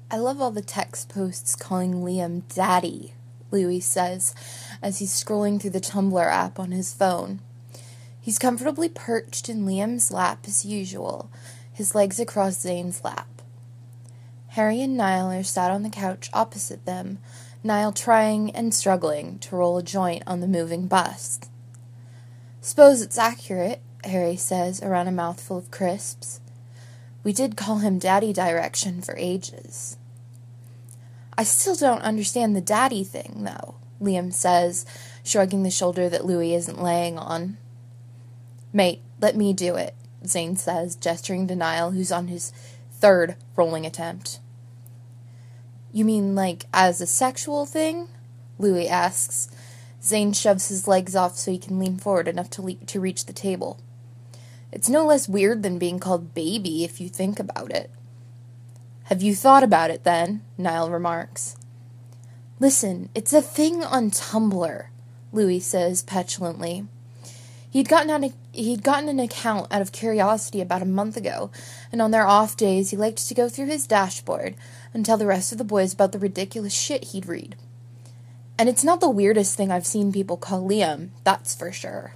I love all the text posts calling Liam Daddy, Louis says, as he's scrolling through the Tumblr app on his phone. He's comfortably perched in Liam's lap as usual, his legs across Zane's lap. Harry and Niall are sat on the couch opposite them, Niall trying and struggling to roll a joint on the moving bus. "Suppose it's accurate," Harry says around a mouthful of crisps. "We did call him Daddy Direction for ages." "I still don't understand the daddy thing, though," Liam says, shrugging the shoulder that Louis isn't laying on. "Mate, let me do it," Zane says, gesturing to Niall, who's on his third rolling attempt. "You mean, like, as a sexual thing?" Louis asks. Zane shoves his legs off so he can lean forward enough to reach the table. "It's no less weird than being called baby if you think about it." "Have you thought about it, then?" Niall remarks. "Listen, it's a thing on Tumblr," Louis says petulantly. He'd gotten an account out of curiosity about a month ago, and on their off days he liked to go through his dashboard and tell the rest of the boys about the ridiculous shit he'd read. And it's not the weirdest thing I've seen people call Liam, that's for sure.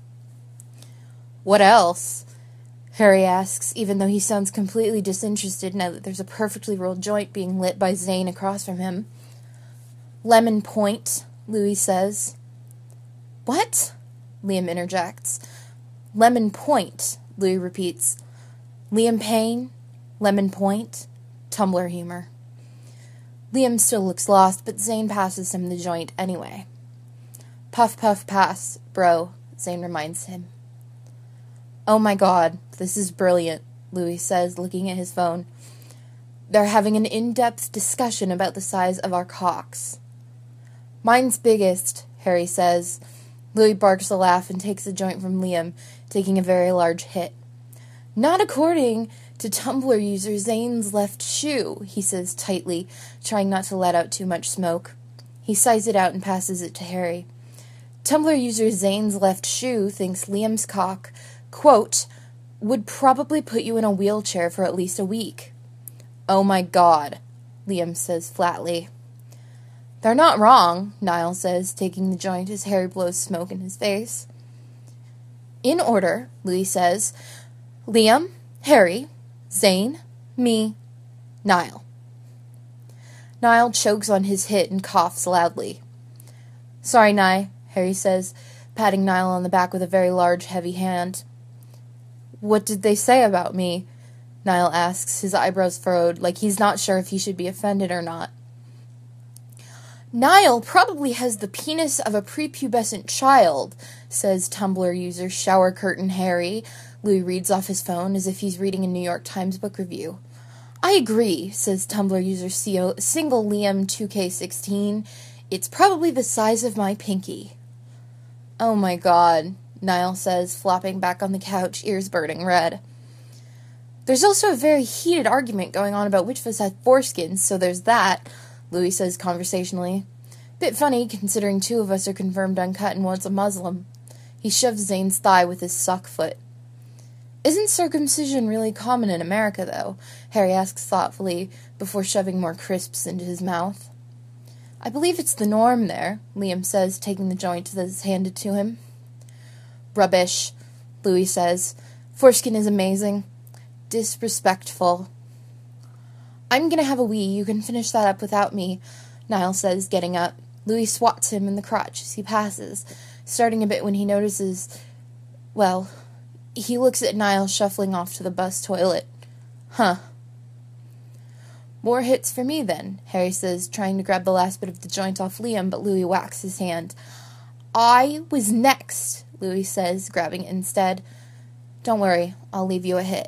"What else?" Harry asks, even though he sounds completely disinterested now that there's a perfectly rolled joint being lit by Zane across from him. "Lemon Point," Louis says. "What?" Liam interjects. "Lemon Point," Louis repeats. "Liam Payne, Lemon Point, Tumblr humor." Liam still looks lost, but Zane passes him the joint anyway. "Puff, puff, pass, bro," Zane reminds him. "Oh my god, this is brilliant," Louis says, looking at his phone. "They're having an in-depth discussion about the size of our cocks." "Mine's biggest," Harry says. Louis barks a laugh and takes a joint from Liam, taking a very large hit. "Not according to Tumblr user Zane's left shoe," he says tightly, trying not to let out too much smoke. He sighs it out and passes it to Harry. Tumblr user Zane's left shoe thinks Liam's cock, quote, "would probably put you in a wheelchair for at least a week." "Oh my god," Liam says flatly. "They're not wrong," Niall says, taking the joint as Harry blows smoke in his face. "In order," Louis says. "Liam, Harry, Zane, me, Niall." Niall chokes on his hit and coughs loudly. "Sorry, Nye," Harry says, patting Niall on the back with a very large, heavy hand. "What did they say about me?" Niall asks, his eyebrows furrowed, like he's not sure if he should be offended or not. "Niall probably has the penis of a prepubescent child," says Tumblr user Shower Curtain Harry. Louis reads off his phone as if he's reading a New York Times book review. "I agree," says Tumblr user Single Liam 2K16. "It's probably the size of my pinky." "Oh my god," Niall says, flopping back on the couch, ears burning red. "There's also a very heated argument going on about which of us has foreskins, so there's that," Louis says conversationally. "Bit funny, considering two of us are confirmed uncut and one's a Muslim." He shoves Zane's thigh with his sock foot. "Isn't circumcision really common in America, though?" Harry asks thoughtfully, before shoving more crisps into his mouth. "I believe it's the norm there," Liam says, taking the joint that is handed to him. "Rubbish," Louis says. "Foreskin is amazing. Disrespectful." "I'm gonna have a wee. You can finish that up without me," Niall says, getting up. Louis swats him in the crotch as he passes, starting a bit when he notices... Well, he looks at Niall shuffling off to the bus toilet. "Huh." "More hits for me, then," Harry says, trying to grab the last bit of the joint off Liam, but Louis whacks his hand. "I was next," Louis says, grabbing it instead. "Don't worry, I'll leave you a hit."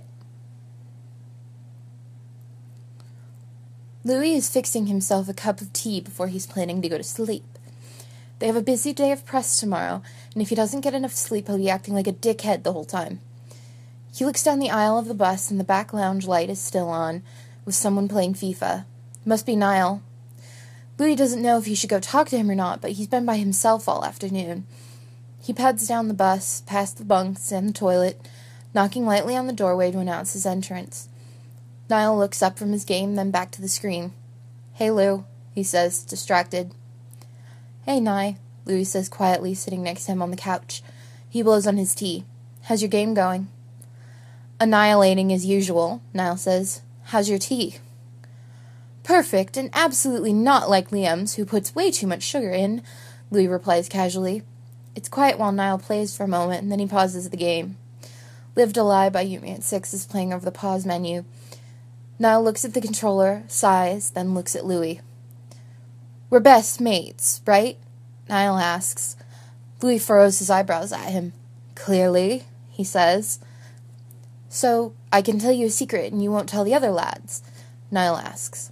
Louis is fixing himself a cup of tea before he's planning to go to sleep. They have a busy day of press tomorrow, and if he doesn't get enough sleep, he'll be acting like a dickhead the whole time. He looks down the aisle of the bus, and the back lounge light is still on, with someone playing FIFA. Must be Niall. Louis doesn't know if he should go talk to him or not, but he's been by himself all afternoon. He pads down the bus, past the bunks and the toilet, knocking lightly on the doorway to announce his entrance. Niall looks up from his game, then back to the screen. "Hey, Lou," he says, distracted. "Hey, Nye," Louis says quietly, sitting next to him on the couch. He blows on his tea. "How's your game going?" "Annihilating as usual," Niall says. "How's your tea?" "Perfect, and absolutely not like Liam's, who puts way too much sugar in," Louis replies casually. It's quiet while Niall plays for a moment, and then he pauses the game. Live to Lie by UMAT6 is playing over the pause menu. Niall looks at the controller, sighs, then looks at Louis. "We're best mates, right?" Niall asks. Louis furrows his eyebrows at him. "Clearly," he says. "So, I can tell you a secret and you won't tell the other lads?" Niall asks.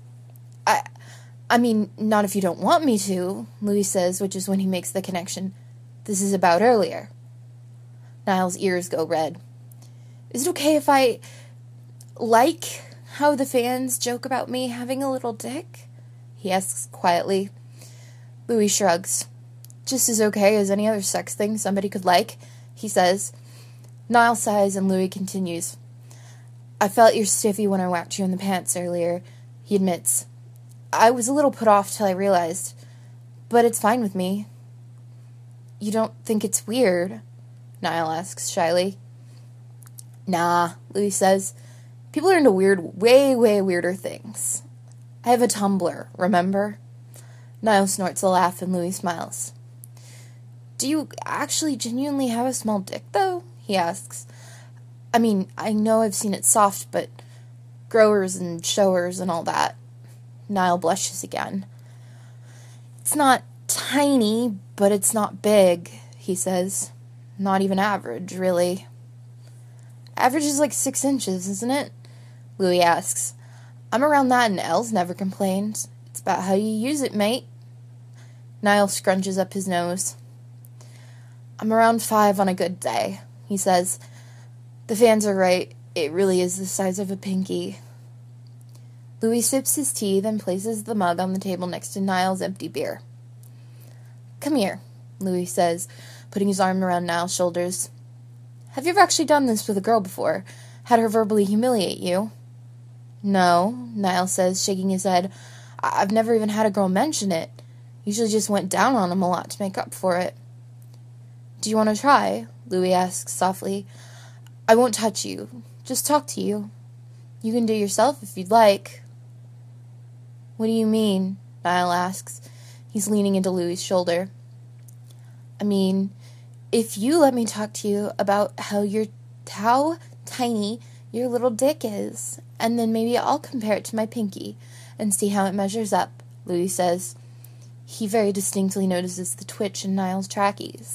I mean, not if you don't want me to," Louis says, which is when he makes the connection. "This is about earlier." Niall's ears go red. "Is it okay if I like how the fans joke about me having a little dick?" he asks quietly. Louis shrugs. "Just as okay as any other sex thing somebody could like," he says. Niall sighs and Louis continues. "I felt your stiffy when I whacked you in the pants earlier," he admits. "I was a little put off till I realized, but it's fine with me." "You don't think it's weird?" Niall asks shyly. "Nah," Louis says. "People are into way weirder things. I have a Tumblr, remember?" Niall snorts a laugh and Louis smiles. "Do you actually genuinely have a small dick, though?" he asks. "I mean, I know I've seen it soft, but growers and showers and all that." Niall blushes again. "It's not tiny, but it's not big," he says. "Not even average, really." "Average is like 6 inches, isn't it?" Louis asks. "I'm around that and Elle's never complained. It's about how you use it, mate." Niall scrunches up his nose. "I'm around 5 on a good day," he says. "The fans are right. It really is the size of a pinky." Louis sips his tea, then places the mug on the table next to Niall's empty beer. "Come here," Louis says, putting his arm around Niall's shoulders. "Have you ever actually done this with a girl before? Had her verbally humiliate you?" "No," Niall says, shaking his head. "I've never even had a girl mention it. Usually just went down on him a lot to make up for it." "Do you want to try?" Louis asks softly. "I won't touch you. Just talk to you. You can do it yourself if you'd like." "What do you mean?" Niall asks. He's leaning into Louis' shoulder. "I mean, if you let me talk to you about how tiny your little dick is, and then maybe I'll compare it to my pinky and see how it measures up," Louis says. He very distinctly notices the twitch in Niall's trackies.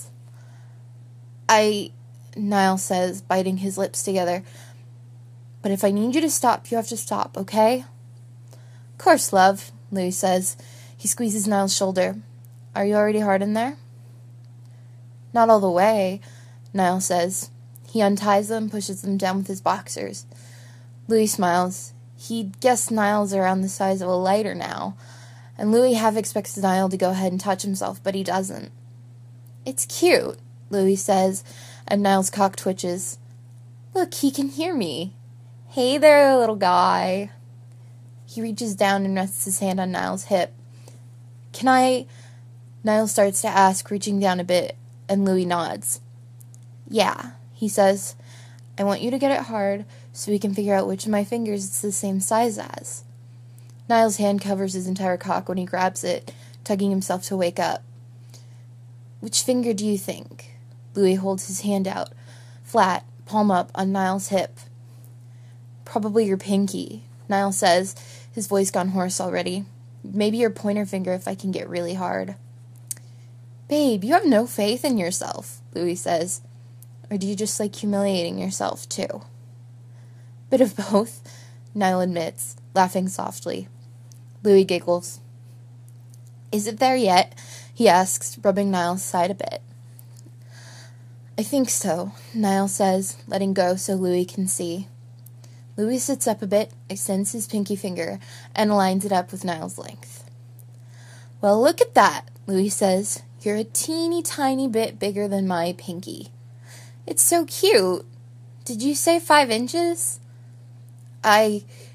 Niall says, biting his lips together. "But if I need you to stop, you have to stop, okay?" "Course, love," Louis says. He squeezes Niall's shoulder. "Are you already hard in there?" "Not all the way," Niall says. He unties them, pushes them down with his boxers. Louis smiles. He'd guessed Niall's around the size of a lighter now, and Louis half expects Niall to go ahead and touch himself, but he doesn't. "It's cute," Louis says, and Niall's cock twitches. "Look, he can hear me. Hey there, little guy." He reaches down and rests his hand on Niall's hip. "Can I?" Niall starts to ask, reaching down a bit, and Louis nods. "Yeah," he says. "I want you to get it hard so we can figure out which of my fingers it's the same size as." Niall's hand covers his entire cock when he grabs it, tugging himself to wake up. "Which finger do you think?" Louis holds his hand out, flat, palm up, on Niall's hip. "Probably your pinky," Niall says, his voice gone hoarse already. "Maybe your pointer finger if I can get really hard." "Babe, you have no faith in yourself," Louis says. "Or do you just like humiliating yourself, too?" "Bit of both," Niall admits, laughing softly. Louis giggles. "Is it there yet?" he asks, rubbing Niall's side a bit. "I think so," Niall says, letting go so Louis can see. Louis sits up a bit, extends his pinky finger, and lines it up with Niall's length. "Well, look at that," Louis says. "You're a teeny tiny bit bigger than my pinky. It's so cute. Did you say 5 inches?"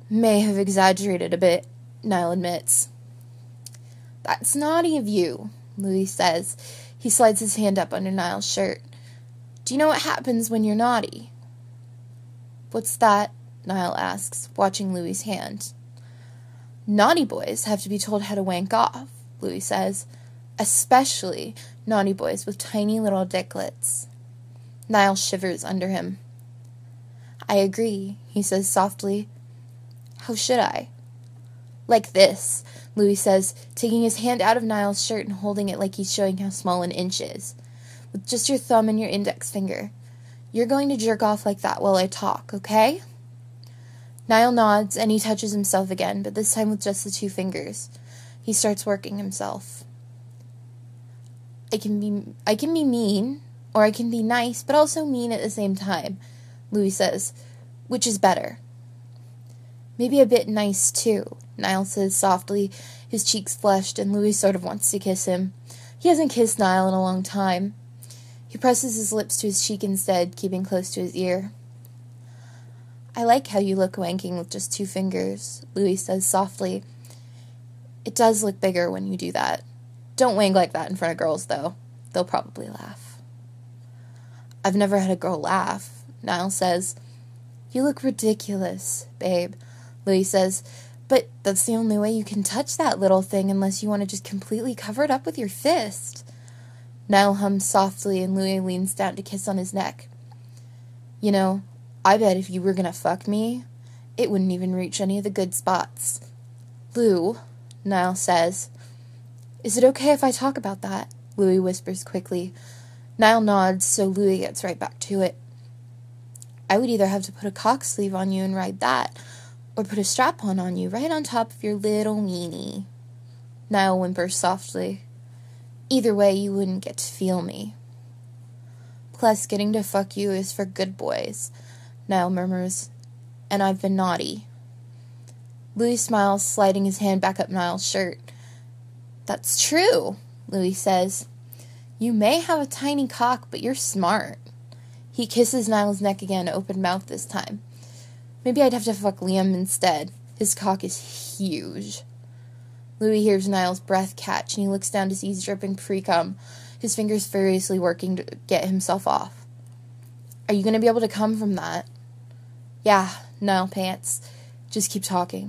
May have exaggerated a bit, Niall admits. That's naughty of you, Louis says. He slides his hand up under Niall's shirt. Do you know what happens when you're naughty? What's that? Niall asks, watching Louis's hand. Naughty boys have to be told how to wank off, Louis says. Especially naughty boys with tiny little dicklets. Niall shivers under him. I agree, he says softly. How should I? Like this, Louis says, taking his hand out of Niall's shirt and holding it like he's showing how small an inch is. With just your thumb and your index finger. You're going to jerk off like that while I talk, okay? Niall nods, and he touches himself again, but this time with just the 2 fingers. He starts working himself. I can be mean, or I can be nice, but also mean at the same time, Louis says. Which is better? Maybe a bit nice, too, Niall says softly, his cheeks flushed, and Louis sort of wants to kiss him. He hasn't kissed Niall in a long time. He presses his lips to his cheek instead, keeping close to his ear. I like how you look wanking with just 2 fingers, Louis says softly. It does look bigger when you do that. Don't wank like that in front of girls, though. They'll probably laugh. I've never had a girl laugh, Niall says. You look ridiculous, babe, Louis says. But that's the only way you can touch that little thing unless you want to just completely cover it up with your fist. Niall hums softly and Louis leans down to kiss on his neck. You know, I bet if you were gonna fuck me, it wouldn't even reach any of the good spots. Lou, Niall says. Is it okay if I talk about that? Louis whispers quickly. Niall nods, so Louis gets right back to it. I would either have to put a cock sleeve on you and ride that, or put a strap-on on you right on top of your little weenie. Niall whimpers softly. Either way, you wouldn't get to feel me. Plus, getting to fuck you is for good boys, Niall murmurs, and I've been naughty. Louis smiles, sliding his hand back up Niall's shirt. That's true, Louis says. You may have a tiny cock, but you're smart. He kisses Niall's neck again, open mouth this time. Maybe I'd have to fuck Liam instead. His cock is huge. Louis hears Niall's breath catch, and he looks down to see he's dripping pre-cum, his fingers furiously working to get himself off. Are you going to be able to come from that? Yeah, Niall pants. Just keep talking.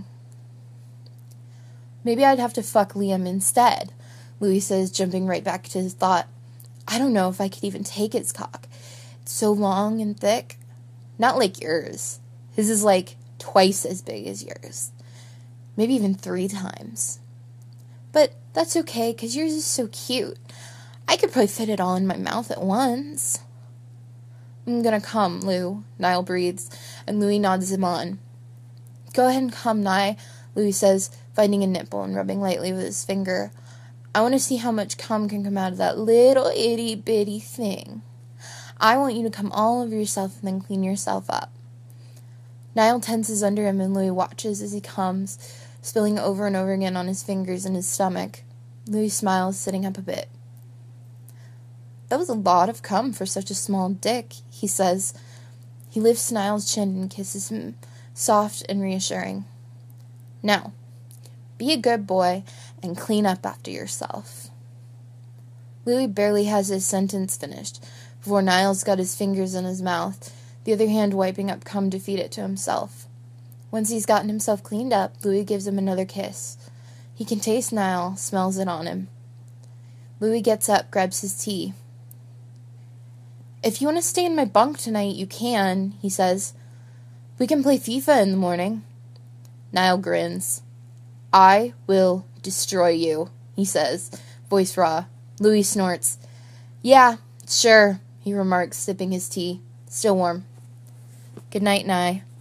Maybe I'd have to fuck Liam instead, Louis says, jumping right back to his thought. I don't know if I could even take his cock. It's so long and thick. Not like yours. His is like twice as big as yours. Maybe even 3 times. But that's okay, because yours is so cute. I could probably fit it all in my mouth at once. I'm gonna come, Lou, Niall breathes, and Louis nods him on. Go ahead and come, Nye, Louis says, finding a nipple and rubbing lightly with his finger. I want to see how much cum can come out of that little itty-bitty thing. I want you to come all over yourself and then clean yourself up. Niall tenses under him and Louis watches as he comes, spilling over and over again on his fingers and his stomach. Louis smiles, sitting up a bit. That was a lot of cum for such a small dick, he says. He lifts Niall's chin and kisses him, soft and reassuring. Now, be a good boy and clean up after yourself. Louis barely has his sentence finished before Niall's got his fingers in his mouth, the other hand wiping up cum to feed it to himself. Once he's gotten himself cleaned up, Louis gives him another kiss. He can taste Niall, smells it on him. Louis gets up, grabs his tea. If you want to stay in my bunk tonight, you can, he says. We can play FIFA in the morning. Niall grins. I will destroy you, he says, voice raw. Louis snorts. Yeah, sure, he remarks, sipping his tea. Still warm. Good night, Nye.